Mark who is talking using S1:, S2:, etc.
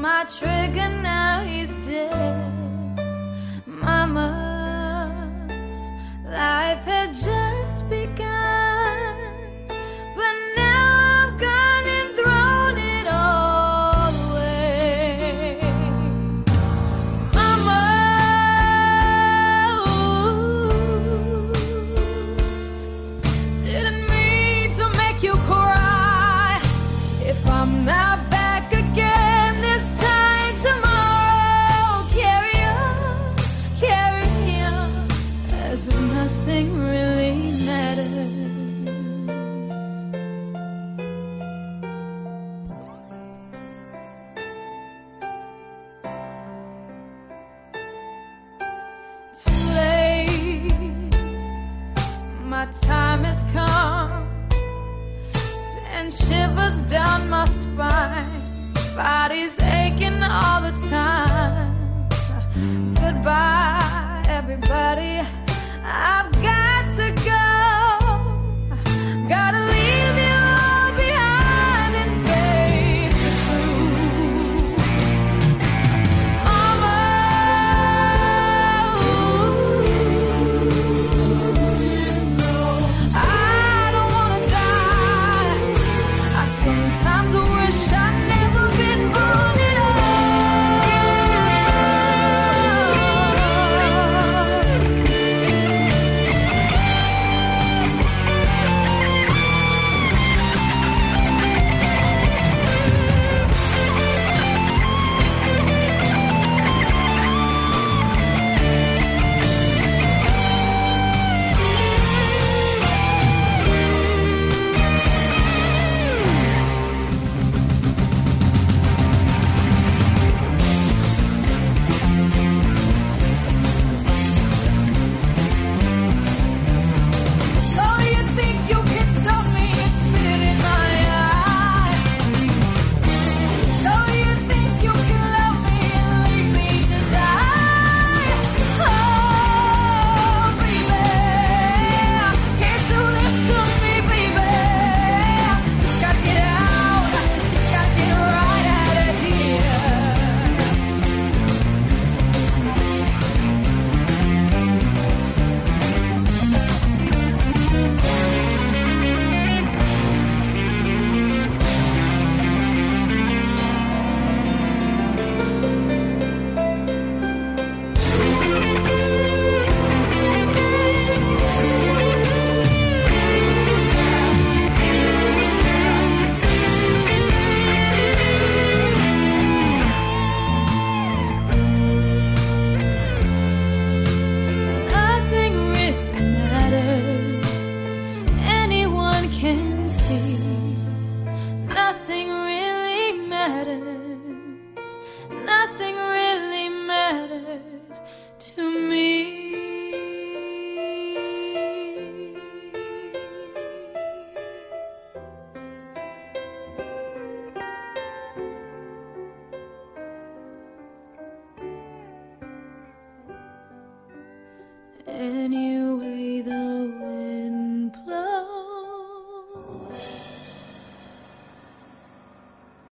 S1: my trigger, now he's dead. Mama, life had just begun, but now I've gone and thrown it all away. Mama, didn't mean to make you cry. If I'm not back again this time tomorrow, carry on, as if nothing really matters. Too late, my time has come. And shivers down my spine, body's aching all the time. Goodbye, everybody, I've got to go. Gotta leave you all behind and face the truth. Mama, I don't wanna die. I sometimes wish I'd never been born at all. Oh, you think you can stop me and spit in my eye? Oh, you think you can love me and leave me to die? Oh, baby, can't you listen to me, baby? Just gotta get out, just gotta get right out of here. Nothing really matters, anyone can see. Nothing really matters, nothing really matters